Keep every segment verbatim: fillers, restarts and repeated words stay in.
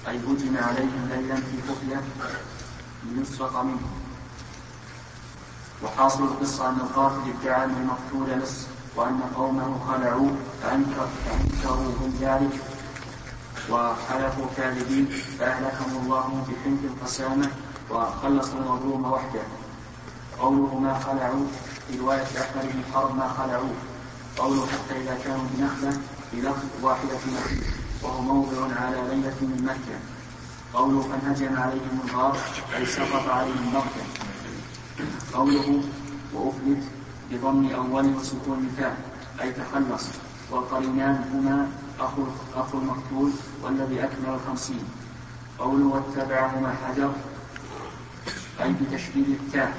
أي هجم عليهم ليلا في خفية ليسرق منه. وحاصل القصة أن القاتل ادعى أن المقتول لص وأن قومه خلعوه فأنكر فأنكروا من ذلك وحلفوا كاذبين فأهلكهم الله بحنث القسامة وخلصوا المظلوم وحده. قوله ما خلعوا في رواية أحمد بن حرب ما خلعوه. قوله حتى إذا كانوا بنخلة بلفظ واحدة نخل وهو موضع على ليلة من مكة. قوله فانهجم عليهم الغار أي سقط عليهم بغتة. قوله وأفلت بضم أول وسكون مثال أي تخلص. والقرينان هما أخو, أخو المقتول والذي أكمل الخمسين. قوله واتبعهما حجر أي بتشديد التاء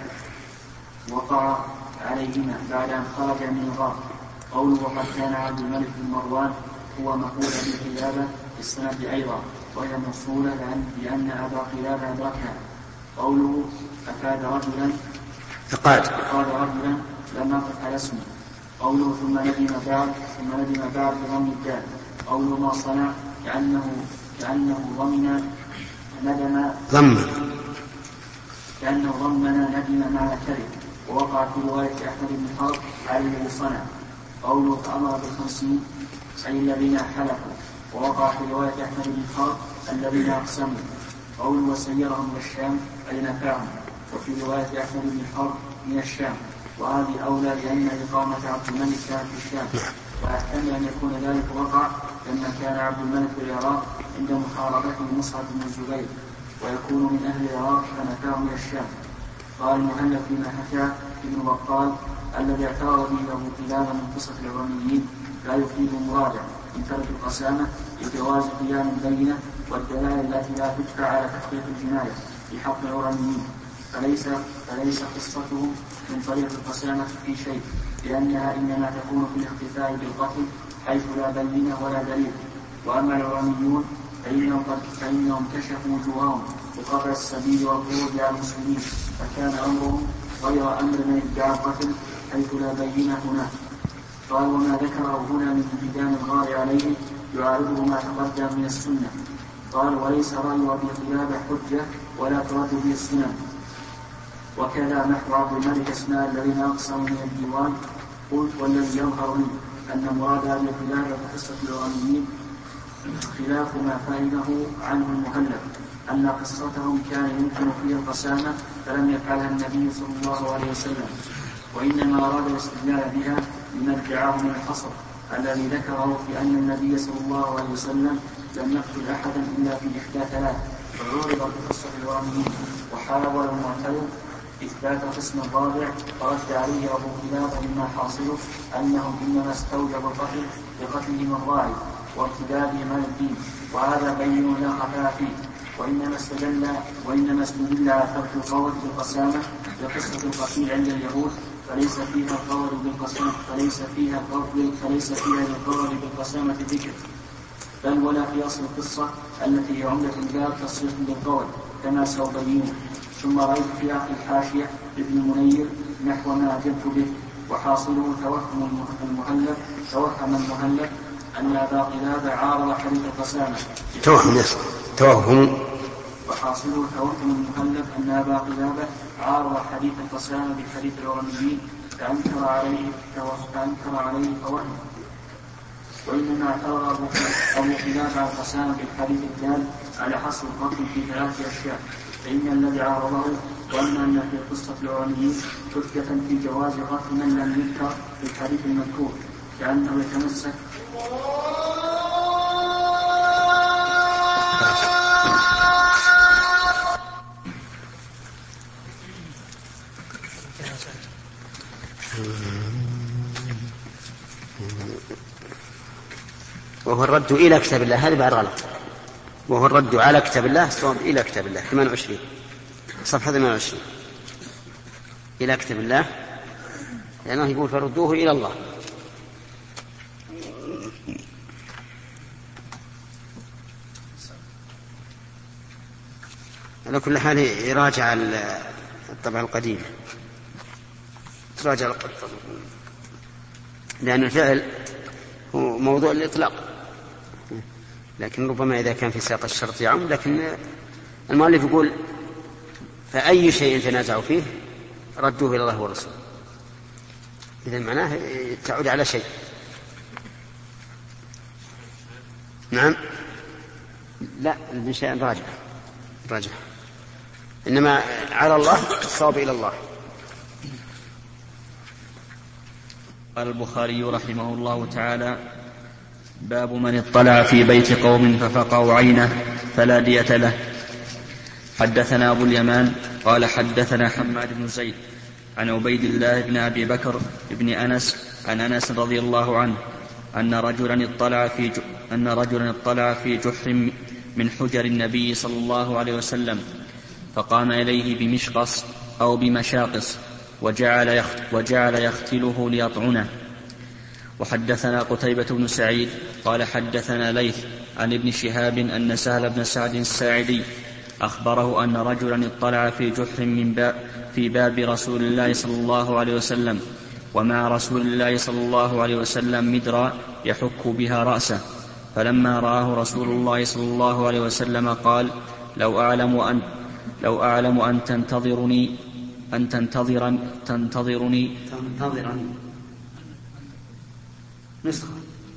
وقع عليهما بعد أن خرج من الغار. قوله وقد كان عبد الملك بن مروان هو مقول بقلابة السند أيضا وهي موصولة لأن أبا قلابة أدركها. قوله أفاد رجلا أفاد رجلا لم يقف على اسمه. قوله ثم ندم بعد ثم ندم بعد بضم الدال. قوله ما صنع كأنه كأنه ضمن ندم ضمن كأنه ضمن ندم مع كذب. ووقع في رواية أحمد بن حرب عليه صنع. قوله فأمر بالخمسين أي الذين حلفوا. ووقع في رواية أحمد بن حرب الذين أقسموا. قوله وسيرهم من الشام أي نفعهم. وفي رواية أحمد بن حرب من الشام وهذه أولى لأن إقامة عبد الملك كانت في الشام وأحتمل أن يكون ذلك وقع لما كان عبد الملك في العراق عند محاربته مصعب بن الزبير ويكون من أهل العراق فنفاه من الشام. قال المهلب فيما حكى ابن بطال الذي اعترض به له خلافا من قصة العرانيين لا يفيد مراجع من ترك القسامة لجواز قيام البينة والدلائل التي لا تدفع على تحقيق الجناية في حق العرانيين فليس, فليس قصتهم من طريق القسامة في شيء لأنها إنما تكون في الاختفاء بالقتل حيث لا بينة ولا دليل. وأما العرانيون فإنهم, فإنهم كشفوا وجوههم بقطع السبيل والخروج على المسلمين فكان أمرهم غير أمر من ادعى القتل حيث لا بينة هناك. قال وما ذكره هنا من انهدام الغار عليه يعارضه ما تقدم من السنة. قال وليس رأي أبي قلابة حجة ولا ترد به السنن. وكذا نحو عبد الملك اسماء الذين أقسموا من الديوان. قلت والذي يظهر لي أن مراد أبي قلابة بقصة العرانيين خلاف ما فهمه عنه المهلب أن قصتهم كان يمكن فيها القسامة فلم يفعلها النبي صلى الله عليه وسلم وإنما أراد الاستدلال بها لما ادعاه من الحصر الذي ذكره في أن النبي صلى الله عليه وسلم لم يقتل أحدا إلا في إحدى ثلاث فعرض بقصة العرانيين. وحاول المعترض إثبات قسم الرابع فرد عليه أبو قلابة مما حاصله أنهم إنما استوجبوا القتل بقتلهم الراعي وارتدادهم عن الدين وهذا بين لا خفاء فيه. وإنما استدل وإنما استدل على ترك القول بالقسامة بقصة القتيل عند اليهود فليس فيها القول بالقسامة فليس فيها القول فليس فيها القول بالقسامة ذكر بل ولا في أصل القصة التي هي عمدة الباب تصريح بالقول كما سأبينه. ثم رأيت في آخر الحاشية ابن المنير نحو ما أجبت به وحاصله توهم المهلب توهم المهلب أن أبا قلابة عارض حديث القسامة توهم توهم وحاصله توهم المهلب أن أبا قلابة عارض حديث القسامة بحديث العرانيين فأنكر عليه فأنكر عليه فوهم. وإنما اعترض أبو قلابة على القسامة بالحديث الدال على حصر القتل في ثلاث أشياء فإن الذي عارضه وأن أن في قصة العرانيين حجة في جواز قتل من لم يذكر في الحديث المذكور كأنه يتمسك وهو الرد إلى كتاب الله هذا بعد غلط وهو الرد على كتاب الله صواب إلى كتاب الله ثمانية وعشرين صفحة ثمانية وعشرين إلى كتاب الله لأنه يقول فردوه إلى الله. على كل حال يراجع الطبع القديم يراجع لأن الفعل هو موضوع الإطلاق لكن ربما إذا كان في سياق الشرط يعم. لكن المؤلف يقول فأي شيء تنازعوا فيه ردوه إلى الله ورسوله، إذا معناه تعود على شيء. نعم، لا من شيء راجع راجع، إنما على الله الصواب إلى الله. قال البخاري رحمه الله تعالى: باب من اطلع في بيت قوم ففقعوا عينه فلا دية له. حدثنا أبو اليمان قال حدثنا حماد بن زيد عن عبيد الله بن أبي بكر بن أنس عن أنس رضي الله عنه أن رجلا اطلع في أن رجلا اطلع في جحر من حجر النبي صلى الله عليه وسلم، فقام إليه بمشقص أو بمشاقص وجعل يخت وجعل يختله ليطعنه. وحدثنا قتيبة بن سعيد قال حدثنا ليث عن ابن شهاب أن سهل بن سعد الساعدي أخبره أن رجلا اطلع في جحر من باب في باب رسول الله صلى الله عليه وسلم، ومع رسول الله صلى الله عليه وسلم مدرا يحك بها رأسه، فلما رآه رسول الله صلى الله عليه وسلم قال: لو أعلم أن لو أعلم أن تنتظرني أن تنتظرا تنتظرني تنتظرا نسخة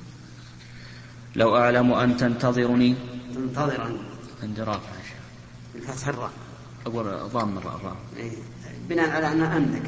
لو أعلم أن تنتظرني تنتظرا اندراك الفتح الراء أقول ضام الراء ضام إيه. بناء على أن أنك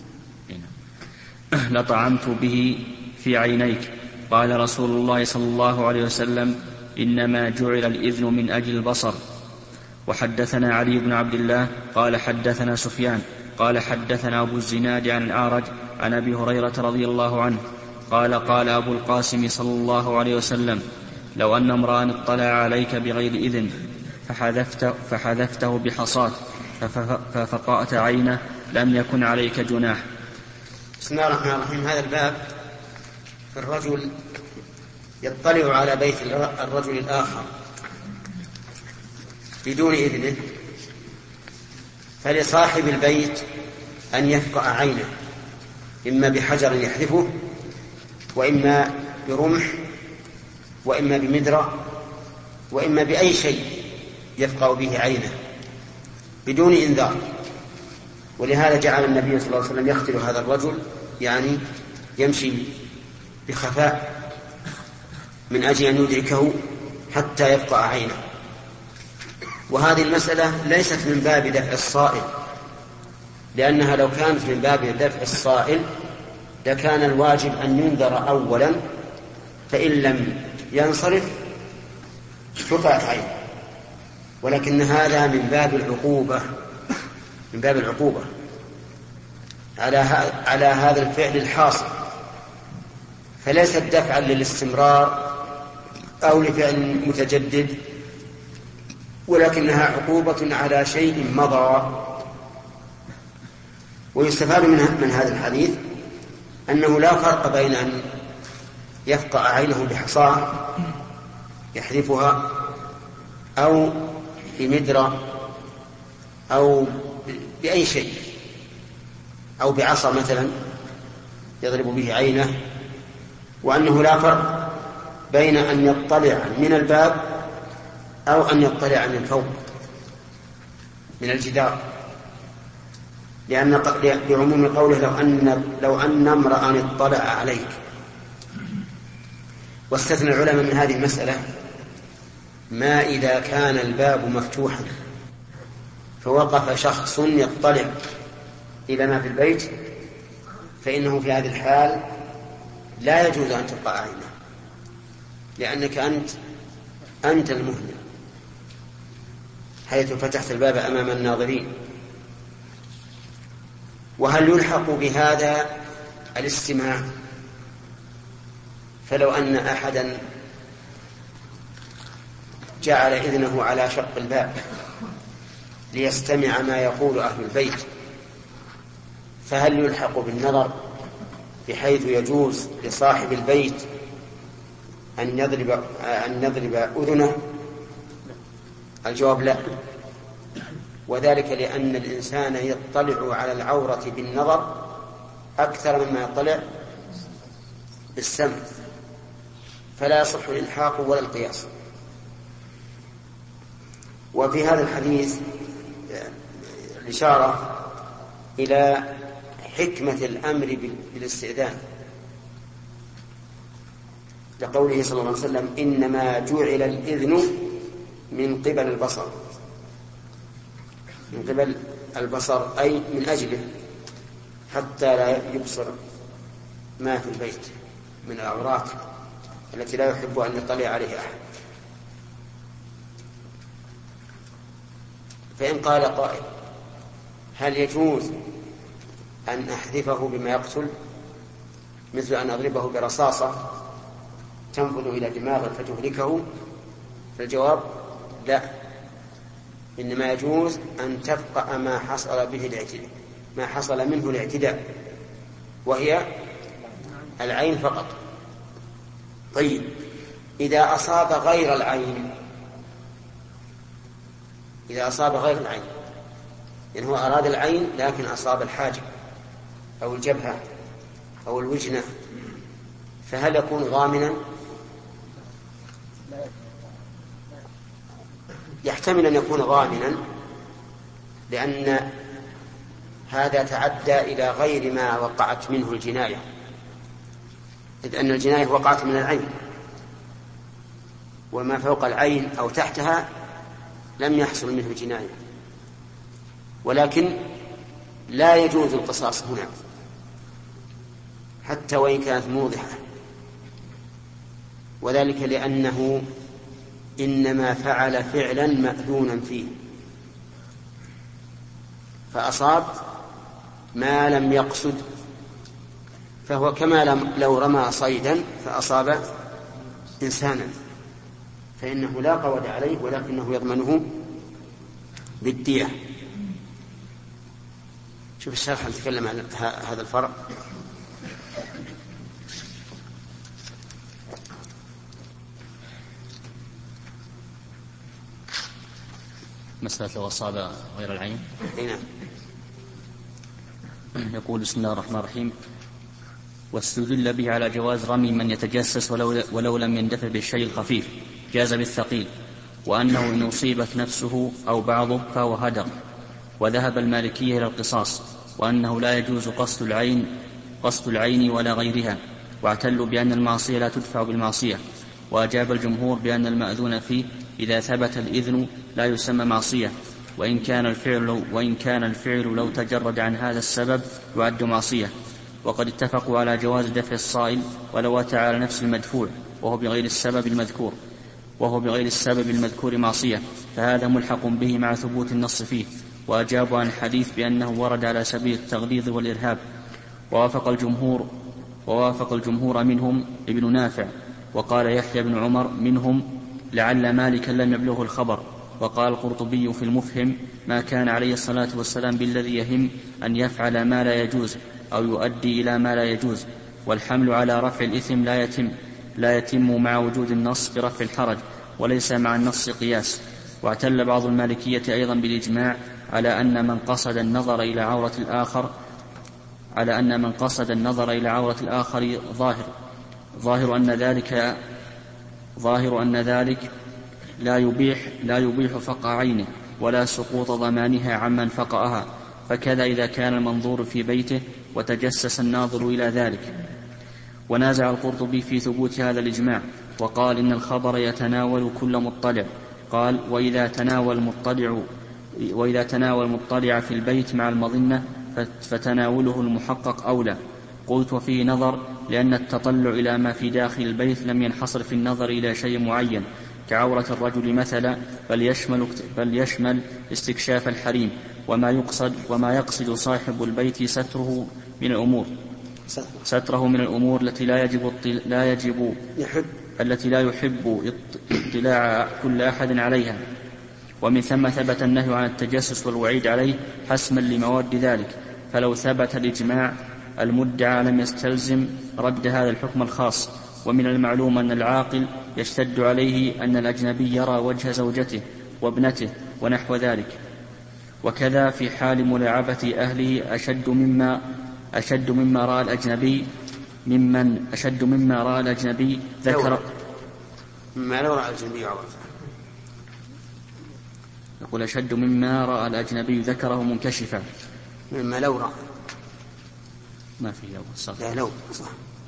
لطعمت به في عينيك. قال رسول الله صلى الله عليه وسلم: إنما جعل الإذن من أجل البصر. وحدثنا علي بن عبد الله قال حدثنا سفيان قال حدثنا أبو الزناد عن الأعرج عن أبي هريرة رضي الله عنه قال: قال أبو القاسم صلى الله عليه وسلم: لو أن امرأ اطلع عليك بغير إذن فحذفت فحذفته بحصاة ففقأت عينه لم يكن عليك جناح. بسم الله الرحمن الرحيم. هذا الباب في الرجل يطلع على بيت الرجل الآخر بدون إذنه، فلصاحب البيت أن يفقأ عينه إما بحجر يحذفه، وإما برمح، وإما بمدرة، وإما بأي شيء يفقأ به عينه بدون إنذار. ولهذا جعل النبي صلى الله عليه وسلم يختل هذا الرجل، يعني يمشي بخفاء من أجل أن يدركه حتى يفقأ عينه. وهذه المسألة ليست من باب دفع الصائل، لأنها لو كانت من باب دفع الصائل لكان الواجب أن ينذر أولا، فإن لم ينصرف فقعت عينه. ولكن هذا من باب العقوبة من باب العقوبة على على هذا الفعل الحاصل، فليست دفعا للاستمرار أو لفعل متجدد، ولكنها عقوبة على شيء مضى. ويستفاد من هذا الحديث أنه لا فرق بين أن يفقأ عينه بحصاة يحذفها أو بمدرة أو بأي شيء أو بعصا مثلا يضرب به عينه، وأنه لا فرق بين أن يطلع من الباب أو أن يطلع من فوق من الجدار، لأن لعموم قوله لو أن لو أن امرأ اطلع عليك. واستثنى العلماء من هذه المسألة ما إذا كان الباب مفتوحا فوقف شخص يطلع إلى ما في البيت، فإنه في هذه الحال لا يجوز أن تبقى عينه، لأنك أنت أنت المهمل حيث فتحت الباب أمام الناظرين. وهل يلحق بهذا الاستماع؟ فلو أن أحدا جعل إذنه على شق الباب ليستمع ما يقول أهل البيت، فهل يلحق بالنظر بحيث يجوز لصاحب البيت أن يضرب أن يضرب أذنه؟ الجواب لا، وذلك لأن الإنسان يطلع على العورة بالنظر أكثر مما يطلع بالسمع، فلا يصح الإلحاق ولا القياس. وفي هذا الحديث الإشارة إلى حكمة الأمر بالاستئذان، لقوله صلى الله عليه وسلم إنما جعل الإذن من قبل البصر، من قبل البصر أي من أجله، حتى لا يبصر ما في البيت من العورات التي لا يحب أن يطلع عليه أحد. فإن قال قائل هل يجوز أن أحذفه بما يقتل، مثل أن أضربه برصاصة تنفذ إلى دماغه فتهلكه؟ فالجواب لا، إنما يجوز أن تبقى ما حصل به الاعتداء، ما حصل منه الاعتداء، وهي العين فقط. طيب إذا أصاب غير العين، إذا أصاب غير العين يعني هو أراد العين لكن أصاب الحاجب أو الجبهة أو الوجنة، فهل يكون ضامنا؟ يحتمل أن يكون ضامنا، لأن هذا تعدى إلى غير ما وقعت منه الجناية، إذ أن الجناية وقعت من العين، وما فوق العين أو تحتها لم يحصل منه جناية. ولكن لا يجوز القصاص هنا حتى وإن كانت موضحة، وذلك لأنه إنما فعل فعلا مأذونا فيه، فأصاب ما لم يقصد، فهو كما لو رمى صيدا فأصاب إنسانا، فإنه لا قود عليه ولكنه يضمنه بالدية. شوف الشرح نتكلم عن هذا الفرق. مسألة لو أصاب غير العين. نعم. يقول بسم الله الرحمن الرحيم: واستدل به على جواز رمي من يتجسس ولو, ولو لم يندفع بالشيء الخفيف، جاز بالثقيل، وأنه إن أصيبت نفسه أو بعضه فهو هدر. وذهب المالكية إلى القصاص، وأنه لا يجوز قصد العين قصد العين ولا غيرها، واعتلوا بأن المعصية لا تدفع بالمعصية. وأجاب الجمهور بأن المأذون فيه إذا ثبت الإذن لا يسمى معصية، وإن كان الفعل وإن كان الفعل لو تجرد عن هذا السبب يعد معصية. وقد اتفقوا على جواز دفع الصائل ولو أتى على نفس المدفوع وهو بغير السبب المذكور وهو بغير السبب المذكور معصية، فهذا ملحق به مع ثبوت النص فيه. وأجابوا عن الحديث بأنه ورد على سبيل التغليظ والإرهاب. ووافق الجمهور ووافق الجمهور منهم ابن نافع، وقال يحيى بن عمر منهم لعل مالكا لم يبلغه الخبر. وقال القرطبي في المفهم: ما كان عليه الصلاة والسلام بالذي يهم أن يفعل ما لا يجوز أو يؤدي إلى ما لا يجوز. والحمل على رفع الإثم لا يتم لا يتم مع وجود النص برفع الحرج، وليس مع النص قياس. واعتل بعض المالكية أيضا بالإجماع على أن من قصد النظر إلى عورة الآخر على أن من قصد النظر إلى عورة الآخر ظاهر ظاهر أن ذلك ظاهر أن ذلك لا يبيح لا يبيح فقع عينه ولا سقوط ضمانها عمن فقأها. فكذا إذا كان المنظور في بيته وتجسس الناظر إلى ذلك. ونازع القرطبي في ثبوت هذا الإجماع، وقال إن الخبر يتناول كل مطلع. قال: وإذا تناول المطلع وإذا تناول المطلع في البيت مع المظنة فتناوله المحقق أولى. قلت: وفيه نظر، لأن التطلع إلى ما في داخل البيت لم ينحصر في النظر إلى شيء معين كعورة الرجل مثلا، بل يشمل, بل يشمل استكشاف الحريم، وما يقصد, وما يقصد صاحب البيت ستره من الأمور ستره من الأمور التي لا يجب, لا يجب يحب التي لا يحب اطلاع كل أحد عليها. ومن ثم ثبت النهي عن التجسس والوعيد عليه حسما لمواد ذلك. فلو ثبت الإجماع المدعى لم يستلزم رد هذا الحكم الخاص. ومن المعلوم أن العاقل يشتد عليه أن الأجنبي يرى وجه زوجته وابنته ونحو ذلك. وكذا في حال ملاعبة أهله أشد مما أشد مما رأى الأجنبي ممن أشد مما رأى الأجنبي ذكر ما لو رأى الأجنبي عورته يقول أشد مما رأى الأجنبي ذكره منكشفا. مما لو رأى ما في لو صح. لا لو صح.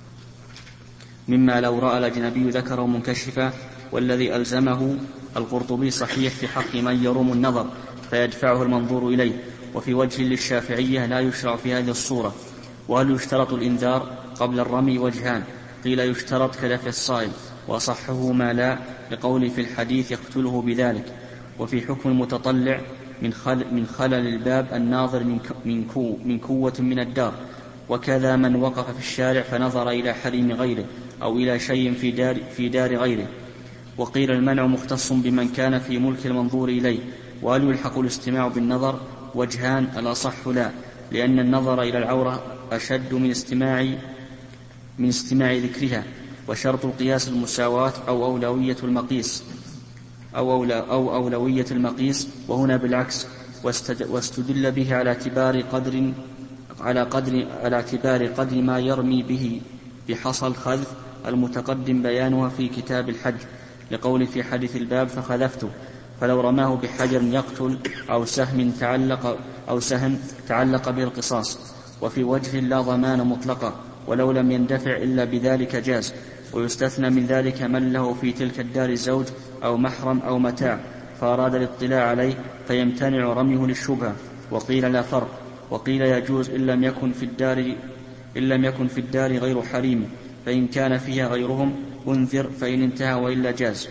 مما لو رأى الأجنبي ذكره منكشفا، والذي ألزمه القرطبي صحيح في حق من يروم النظر فيدفعه المنظور إليه. وفي وجه للشافعية لا يشرع في هذه الصورة. وهل يشترط الإنذار قبل الرمي؟ وجهان، قيل يشترط كدفع الصائل، وصحه ما لا، لقول في الحديث يقتله بذلك. وفي حكم المتطلع من, خل من خلل الباب الناظر من, من, كو من كوة من الدار، وكذا من وقف في الشارع فنظر إلى حريم غيره أو إلى شيء في دار, في دار غيره. وقيل المنع مختص بمن كان في ملك المنظور إليه. وهل يلحق الاستماع بالنظر؟ وجهان، الأصح لا، لأن النظر إلى العورة أشد من استماع من استماع ذكرها. وشرط القياس المساواة أو أولوية المقيس أو, أولى أو أولوية المقيس، وهنا بالعكس. واستدل به على اعتبار قدر على قدر على اعتبار قدر ما يرمي به بحصى الخذف المتقدم بيانها في كتاب الحج، لقول في حديث الباب فخذفته. فلو رماه بحجر يقتل أو سهم تعلق أو سهم تعلق به القصاص. وفي وجه لا ضمان مطلقا، ولو لم يندفع إلا بذلك جاز. ويستثنى من ذلك من له في تلك الدار زوج أو محرم أو متاع فأراد الاطلاع عليه فيمتنع رميه للشبهة. وقيل لا فرق. وقيل يجوز إن لم يكن في الدار إن لم يكن في الدار غير حريم، فإن كان فيها غيرهم انذر فإن انتهى وإلا جاز.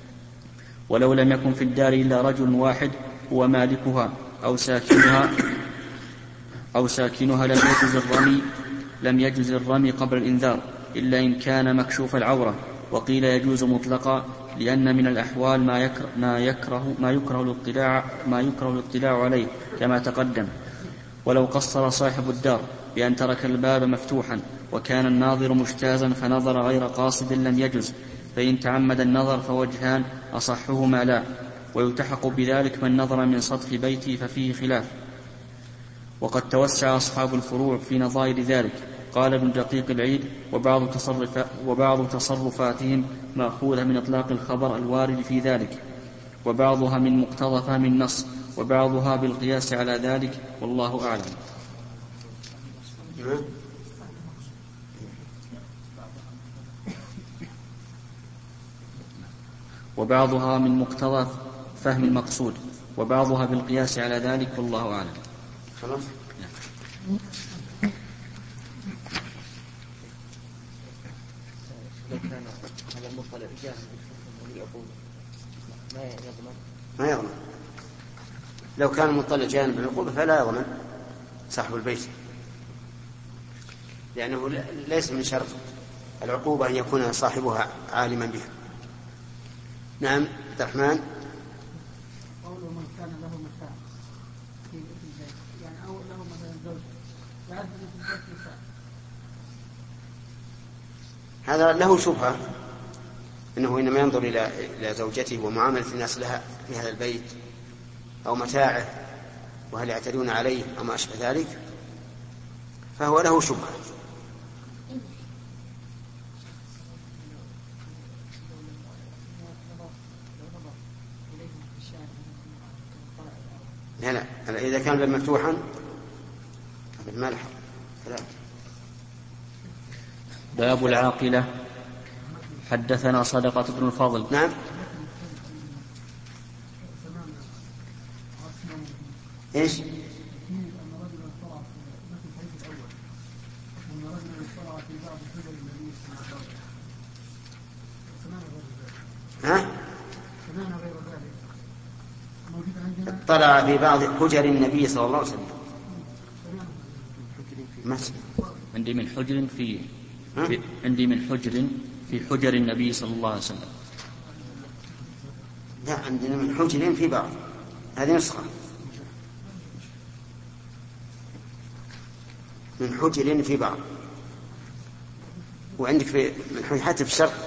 ولو لم يكن في الدار إلا رجل واحد هو مالكها أو ساكنها أو ساكنها لم يجوز الرمي لم يجوز الرمي قبل الإنذار إلا إن كان مكشوف العورة. وقيل يجوز مطلقا، لأن من الأحوال ما يكره ما يكره ما يكره الاطلاع ما يكره الاطلاع عليه كما تقدم. ولو قصر صاحب الدار بأن ترك الباب مفتوحا وكان الناظر مجتازا فنظر غير قاصد لم يجز. فإن تعمد النظر فوجهان، أصحهما لا. ويلتحق بذلك من نظر من سطح بيته ففيه خلاف. وقد توسع أصحاب الفروع في نظائر ذلك. قال ابن دقيق العيد: وبعض, تصرف وبعض تصرفاتهم مأخوذة من إطلاق الخبر الوارد في ذلك، وبعضها من مقتضى فهم النص، وبعضها بالقياس على ذلك، والله أعلم. وبعضها من مقتضى فهم المقصود، وبعضها بالقياس على ذلك، والله أعلم. خلاص. ما يضمن. لو كان المطلع جانب العقوبة فلا يضمن صاحب البيت، لأنه ليس من شرط العقوبة أن يكون صاحبها عالما بها. نعم عبد الرحمن. قوله من كان له متاع في البيت، يعني أو له مثلا زوج يعد في البيت متاع، هذا له شبهة إنه إنما ينظر إلى إلى زوجته ومعاملة الناس لها في هذا البيت أو متاعه وهل يعتدون عليه أو ما أشبه ذلك، فهو له شبهة. لا لا إذا كان الباب مفتوحا ما لحق. باب العاقلة. حدثنا صدقة بن الفضل. نعم. إيش؟ ها؟ اطلع في بعض حجر النبي صلى الله عليه وسلم. عندي من حجر في, في عندي من حجر في حجر النبي صلى الله عليه وسلم. لا عندنا من حجر في بعض، هذه نسخة من حجر في بعض، وعندك في من حجر حتى في الشرق.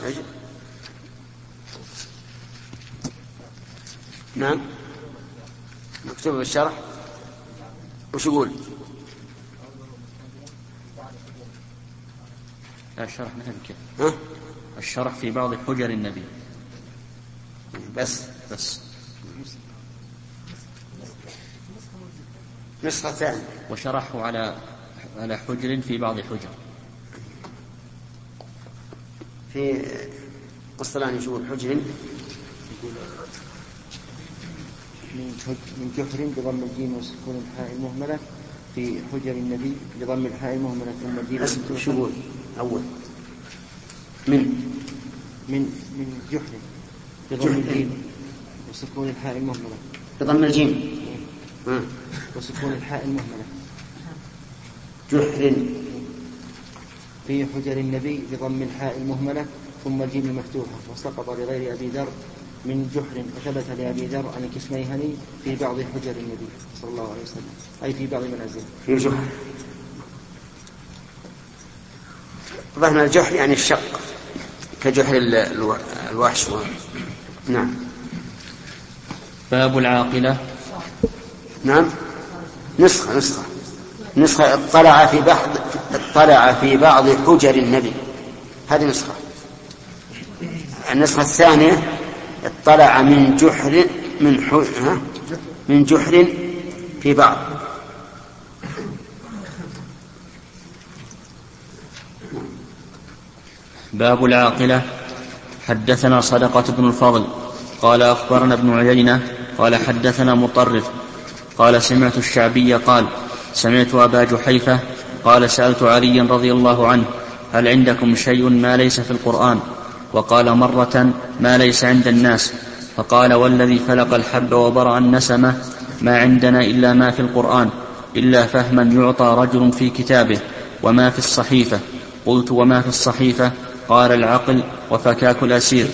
نعم مكتوب بالشرح. وش يقول؟ لا الشرح مثل كذا. ها؟ الشرح في بعض حجر النبي بس بس نسخة ثانية. وشرحه على على حجر في بعض حجر. في الصلاني شو الحجر من جحر بضم الجيم وسكون الحاء المهملة في حجر النبي بضم الحاء المهملة ثم الجيم. شو يقول أول من من من جحر بضم الجيم وسكون الحاء المهملة بضم الجيم وسكون الحاء المهملة جحر في حجر النبي بضم الحاء المهملة ثم الجيم مفتوحة. وسقط لغير أبي ذر من جحر وثبت لأبي ذر عن كسميهني في بعض حجر النبي صلى الله عليه وسلم أي في بعض منازله في جحر. ظهر الجحر يعني الشق كجحر الوحش. نعم. باب العاقلة. نعم نسخة نسخة نسخة اطلع في بعض اطلع في بعض حجر النبي، هذه نسخة. النسخة الثانية اطلع من جحر من حجر من جحر في بعض. باب العاقلة. حدثنا صدقة بن الفضل قال أخبرنا ابن عيينة قال حدثنا مطرف قال سمعت الشعبي قال سمعت أبا جحيفة قال سألت عليا رضي الله عنه هل عندكم شيء ما ليس في القرآن؟ وقال مرة ما ليس عند الناس. فقال والذي فلق الحب وبرأ النسمة ما عندنا إلا ما في القرآن إلا فهما يعطى رجل في كتابه وما في الصحيفة. قلت وما في الصحيفة؟ قال العقل وفكاك الأسير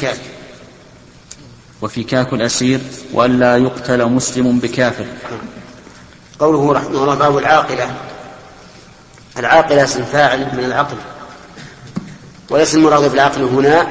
وفكاك الأسير وألا يقتل مسلم بكافر. قوله رحمه الله باب العاقلة. العاقلة اسم فاعل من العقل، وليس المراد بالعقل هنا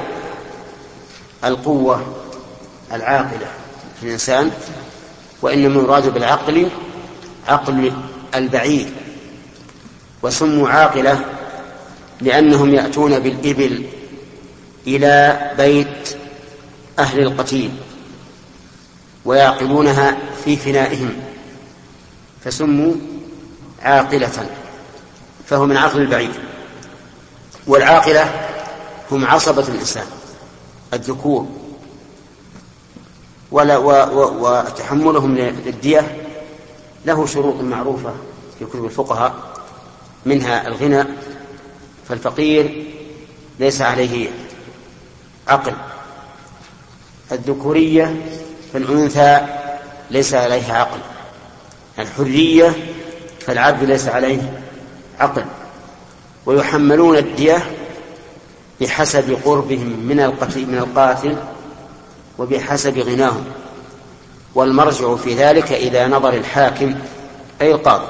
القوة العاقلة في الإنسان، وإنما المراد بالعقل عقل البعير. وسموا عاقلة لأنهم يأتون بالإبل إلى بيت أهل القتيل ويعقلونها في فنائهم فسموا عاقلة، فهو من عقل البعير. والعاقلة هم عصبة الإنسان الذكور، وتحملهم للدية له شروط معروفة في كتب الفقهاء، منها الغنى، فالفقير ليس عليه عقل. الذكورية فالأنثى ليس عليه عقل. الحرية فالعبد ليس عليه عقل. ويحملون الدية بحسب قربهم من القتيل من القاتل وبحسب غناهم، والمرجع في ذلك إلى نظر الحاكم أي القاضي.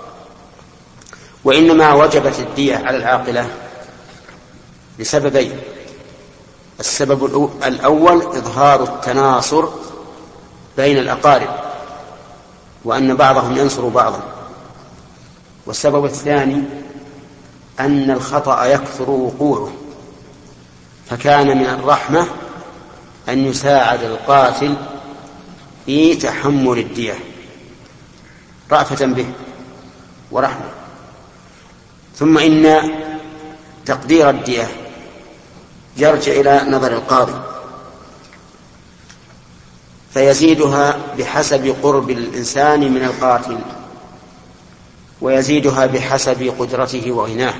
وإنما وجبت الدية على العاقلة لسببين: السبب الأول إظهار التناصر بين الأقارب وأن بعضهم ينصر بعضا، والسبب الثاني أن الخطأ يكثر وقوعه، فكان من الرحمة أن يساعد القاتل في تحمل الدية رأفة به ورحمة. ثم إن تقدير الدية يرجع إلى نظر القاضي فيزيدها بحسب قرب الإنسان من القاتل، ويزيدها بحسب قدرته وغناه.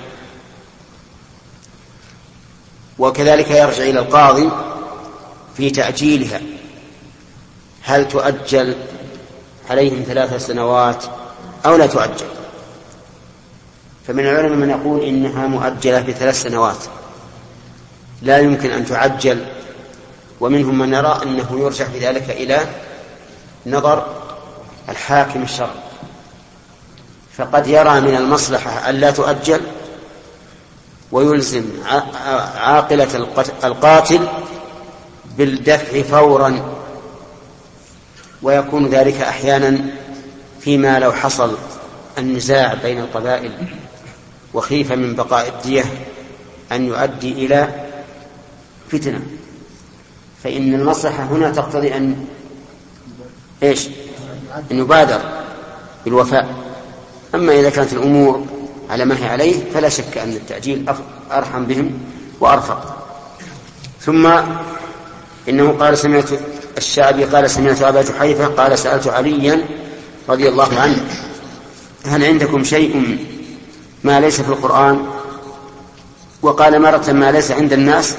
وكذلك يرجع إلى القاضي في تأجيلها، هل تؤجل عليهم ثلاث سنوات أو لا تؤجل. فمن العلماء من يقول إنها مؤجلة بثلاث سنوات لا يمكن أن تعجل، ومنهم من يرى أنه يرجع بذلك إلى نظر الحاكم الشرعي، فقد يرى من المصلحة أن لا تؤجل ويلزم عاقلة القاتل بالدفع فورا، ويكون ذلك أحيانا فيما لو حصل النزاع بين القبائل وخيف من بقاء الدية أن يؤدي إلى فتنة، فإن المصلحة هنا تقتضي أن إيش؟ أن يبادر بالوفاء أما إذا كانت الأمور على ما هي عليه فلا شك أن التعجيل أرحم بهم وأرفق. ثم إنه قال سمعت الشعبي قال سمعت أبا جحيفة قال سألت عليا رضي الله عنه هل عندكم شيء ما ليس في القرآن؟ وقال مرة ما ليس عند الناس.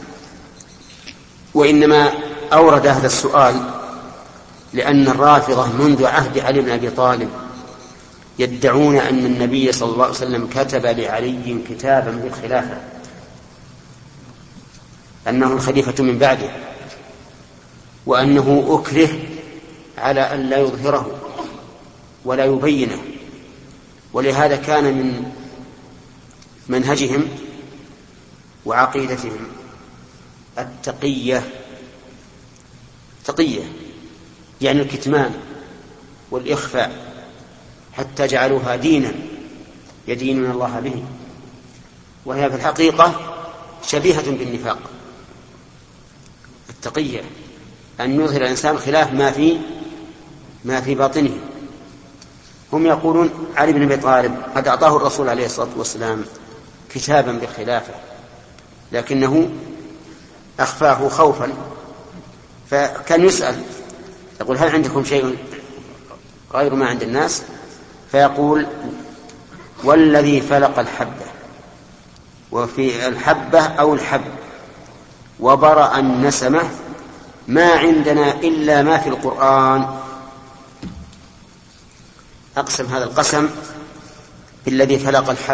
وإنما أورد هذا السؤال لأن الرافضة منذ عهد علي بن أبي طالب يدعون أن النبي صلى الله عليه وسلم كتب لعلي كتابا بالخلافة، أنه الخليفة من بعده، وأنه أكره على أن لا يظهره ولا يبينه. ولهذا كان من منهجهم وعقيدتهم التقية، تقية يعني الكتمان والإخفاء، حتى جعلوها دينا يدينون الله به، وهي في الحقيقة شبيهة بالنفاق. التقية أن يظهر الإنسان خلاف ما في ما في باطنه. هم يقولون علي بن أبي طالب قد أعطاه الرسول عليه الصلاة والسلام كتابا بالخلافة لكنه أخفاه خوفا، فكان يسأل يقول هل عندكم شيء غير ما عند الناس؟ فيقول والذي فلق الحبة، وفي الحبة أو الحب، وبرأ النسمة، ما عندنا إلا ما في القرآن. أقسم هذا القسم بالذي فلق الحب.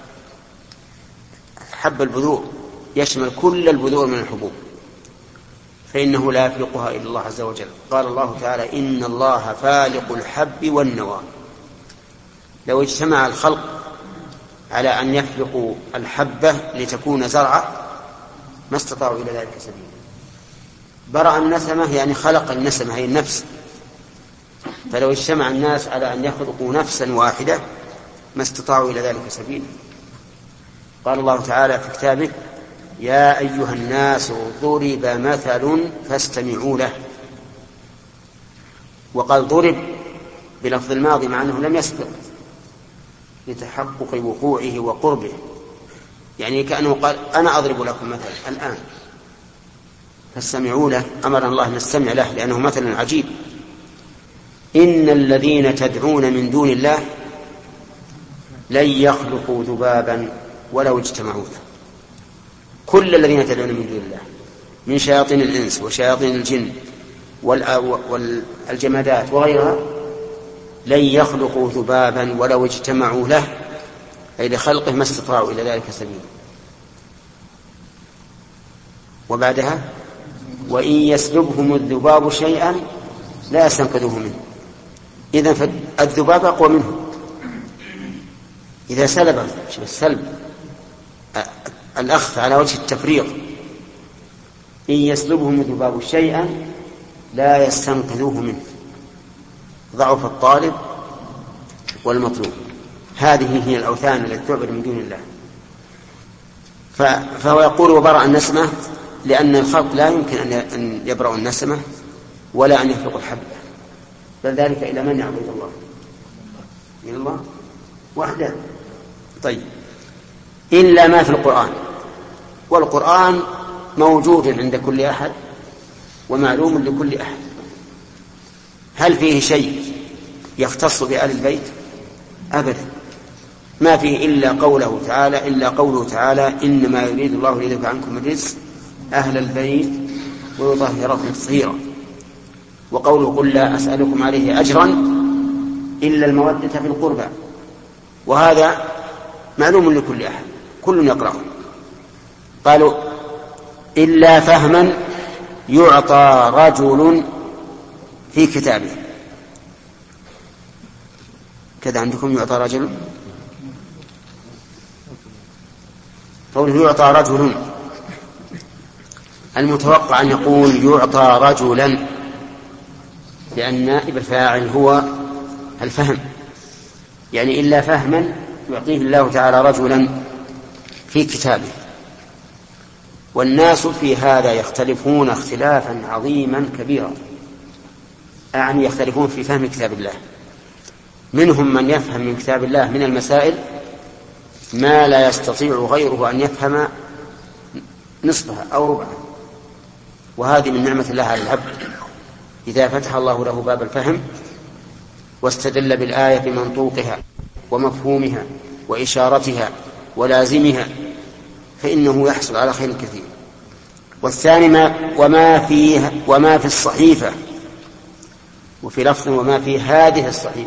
حب البذور يشمل كل البذور من الحبوب، فإنه لا يفلقها إلا الله عز وجل. قال الله تعالى إن الله فالق الحب والنوى. لو اجتمع الخلق على أن يفلقوا الحبة لتكون زرعة ما استطاعوا إلى ذلك سبيلا. برأ النسمة يعني خلق النسمة هي النفس، فلو اجتمع الناس على أن يخلقوا نفسا واحدة ما استطاعوا إلى ذلك سبيلا. قال الله تعالى في كتابه يا أيها الناس ضرب مثل فاستمعوا له. وقال ضرب بلفظ الماضي مع أنه لم يسبق لتحقق وقوعه وقربه، يعني كأنه قال أنا أضرب لكم مثلا الآن فاستمعوا له. أمر الله أن نستمع له لأنه مثل عجيب. إن الذين تدعون من دون الله لن يخلقوا ذبابا ولو اجتمعوا له. كل الذين تدعون من دون الله من شياطين الإنس وشياطين الجن والجمادات وغيرها لن يخلقوا ذبابا ولو اجتمعوا له، أي لخلقه ما استطاعوا إلى ذلك سبيلا. وبعدها وإن يسلبهم الذباب شيئا لا يستنقذوه منه. إذن فالذباب أقوى منه إذا سلب السلب الأخذ على وجه التفريق. إن يسلبهم الذباب شيئا لا يستنقذوه منه، ضعف الطالب والمطلوب. هذه هي الأوثان التي تعبد من دون الله. فهو يقول وبرأ النسمة لأن الخلق لا يمكن أن يبرأ النسمة ولا أن يخلق الحبة، بل ذلك إلى من يعبد الله؟ من الله وحده. طيب إلا ما في القرآن، والقرآن موجود عند كل أحد ومعلوم لكل أحد. هل فيه شيء يختص بآل البيت؟ أبدا، ما فيه إلا قوله تعالى إلا قوله تعالى إنما يريد الله ليذهب عنكم الرجس أهل البيت ويطهركم تطهيرا. وقوله قل لا أسألكم عليه أجرا إلا المودة في القربى، وهذا معلوم لكل أحد كل يقرأه. قالوا إلا فهما يعطى رجل في كتابه. كذا عندكم يعطى رجل، قوله يعطى رجل المتوقع أن يقول يعطى رجلا، لأن نائب الفاعل هو الفهم، يعني إلا فهما يعطيه الله تعالى رجلا في كتابه. والناس في هذا يختلفون اختلافا عظيما كبيرا، يعني يختلفون في فهم كتاب الله. منهم من يفهم من كتاب الله من المسائل ما لا يستطيع غيره أن يفهم نصفها أو ربعها، وهذه من نعمة الله على العبد إذا فتح الله له باب الفهم واستدل بالآية بمنطوقها ومفهومها وإشارتها ولازمها، فإنه يحصل على خير كثير. والثاني ما وما فيه وما في الصحيفة، وفي لفظ وما في هذه الصحيفة.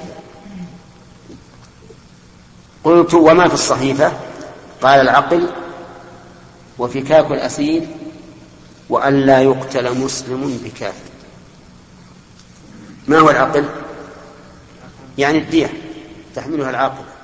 قلت وما في الصحيفة؟ قال العقل وفكاك الأسير وأن لا يقتل مسلم بكافر. ما هو العقل؟ يعني الدية تحملها العاقل.